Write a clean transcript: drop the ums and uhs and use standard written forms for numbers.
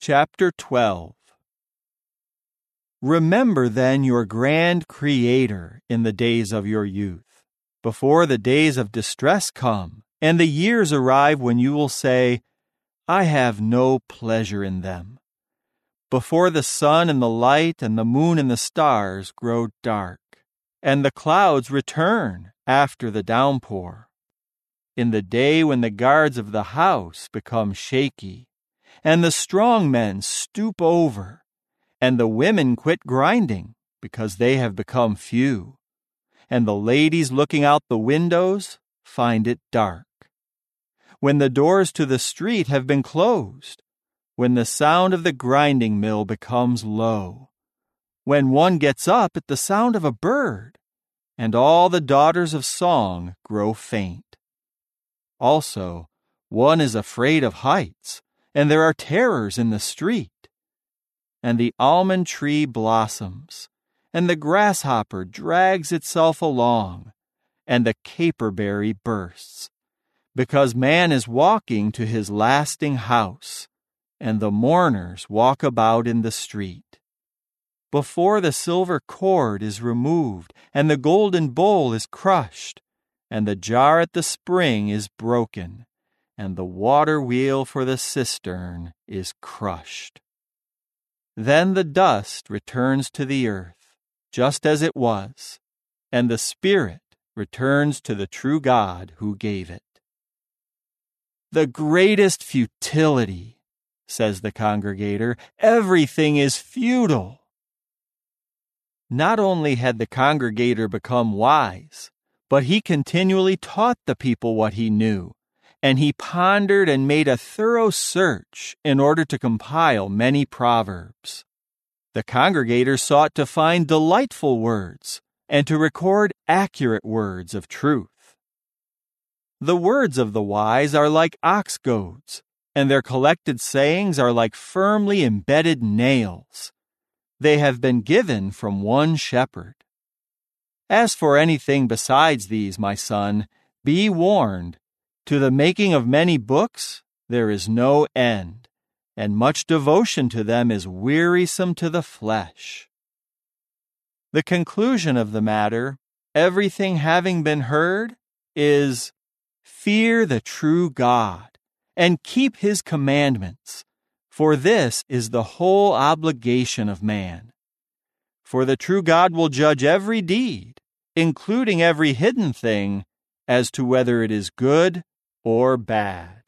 Chapter 12. Remember then your grand Creator in the days of your youth, before the days of distress come, and the years arrive when you will say, I have no pleasure in them. Before the sun and the light and the moon and the stars grow dark, and the clouds return after the downpour. In the day when the guards of the house become shaky, and the strong men stoop over, and the women quit grinding because they have become few, and the ladies looking out the windows find it dark. When the doors to the street have been closed, when the sound of the grinding mill becomes low, when one gets up at the sound of a bird, and all the daughters of song grow faint. Also, one is afraid of heights, and there are terrors in the street. And the almond tree blossoms, and the grasshopper drags itself along, and the caperberry bursts, because man is walking to his lasting house, and the mourners walk about in the street. Before the silver cord is removed, and the golden bowl is crushed, and the jar at the spring is broken, and the water wheel for the cistern is crushed. Then the dust returns to the earth, just as it was, and the spirit returns to the true God who gave it. The greatest futility, says the congregator, everything is futile. Not only had the congregator become wise, but he continually taught the people what he knew, and he pondered and made a thorough search in order to compile many proverbs. The congregator sought to find delightful words and to record accurate words of truth. The words of the wise are like ox goads, and their collected sayings are like firmly embedded nails. They have been given from one shepherd. As for anything besides these, my son, be warned. To the making of many books there is no end, and much devotion to them is wearisome to the flesh. The conclusion of the matter, everything having been heard, is fear the true God, and keep his commandments, for this is the whole obligation of man. For the true God will judge every deed, including every hidden thing, as to whether it is good or bad.